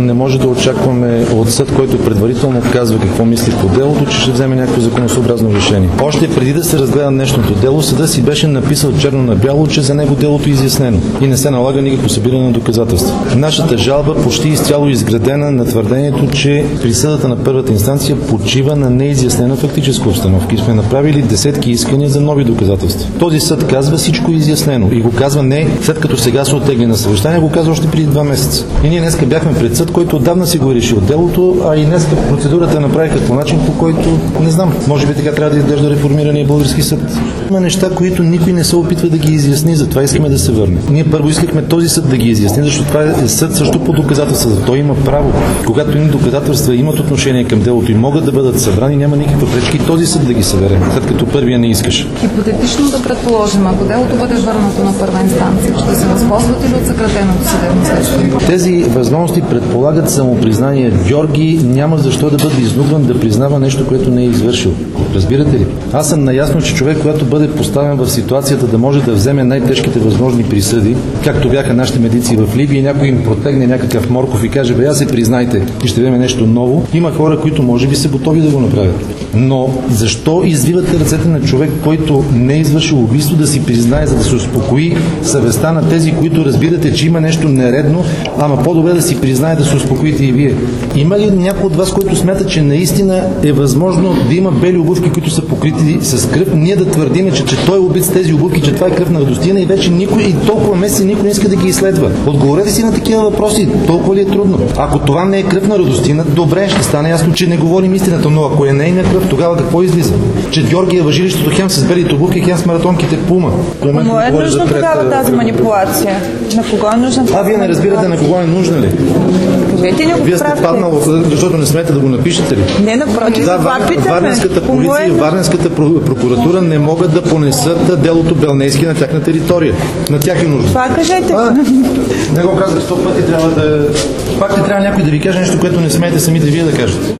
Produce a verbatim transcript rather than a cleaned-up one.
не може да очакваме от съд, който предварително казва какво мисли по делото, че ще вземе някакво законосъобразно решение. Още преди да се разгледа днешното дело, съда си беше написал черно на бяло, че за него делото е изяснено и не се налага никакво събиране на доказателства. Нашата жалба почти изцяло изградена на твърдението, че присъдата на първата инстанция почива на неизяснена фактическа обстановка и сме направили десетки искания за нови доказателства. Този съд казва, всичко е изяснено и го казва не след като сега се оттегли на съвещание, го казва още преди два месеца. И ние днеска бяхме пред съд, който отдавна си го е решил делото, а и днеска процедурата направиха по начин, по който не знам, може би така трябва да изглежда реформирания български съд. Има неща, които никой не се опитва да ги изясни, затова искаме да се върне. Ние първо искахме този съд да ги изясни, защото това е съд също по доказателства. Той има право. Когато едни доказателства имат отношение към делото и могат да бъдат събрани, няма никаква пречка и този съд да ги събере, след като първия не искаш. Хипотетично да предположим, ако делото бъде върнато на първа инстанция, ще се възползвате ли от съкратеното съдебно следствие? Тези възможности предполагат самопризнание. Георги няма защо да бъде изнудван да признава нещо, което не е извършил. Разбирате ли? Аз съм наясно, че човек, когато бъде поставен в ситуацията да може да вземе най-тежките възможни присъди, както бяха нашите медици в Либия, и някой им протегне някакъв морков и каже, бе, я се признайте и ще вземе нещо ново, има хора, които може би са готови да го направят. Но защо извивате ръцете на човек, който не е извършил убийство, да си признае, за да се успокои съвестта на тези, които разбирате, че има нещо нередно, ама по-добре да си признае, да се успокоите и вие? Има ли някой от вас, който смята, че наистина е възможно да има бели обувки, които са покрити с кръв, ние да твърдим, че, че той е убит с тези обувки, че това е кръв на Радостина и вече никой и толкова месеци никой не иска да ги изследва? Отговорете си на такива въпроси. Толкова ли е трудно? Ако това не е кръв на Радостина, добре, ще стане ясно, че не говорим истината, но ако е нейна кръв, тогава какво излиза? Че Георги е въжилището хем с белите обувки, хем с маратонките Пума. Кому е нужно тогава тази манипулация? На кого е нужна? А вие не разбирате на кого е нужна ли? Вие сте паднал, защото не смеете да го напишете ли? Не, напротив, да, това питаме. Варненската полиция и Варненската прокуратура не могат да понесат делото Белнейски на тяхна територия. На тях е нужно. Това кажете. А, не го казах сто пъти, трябва да... Пак ти трябва някой да ви каже нещо, което не смеете самите вие да кажете.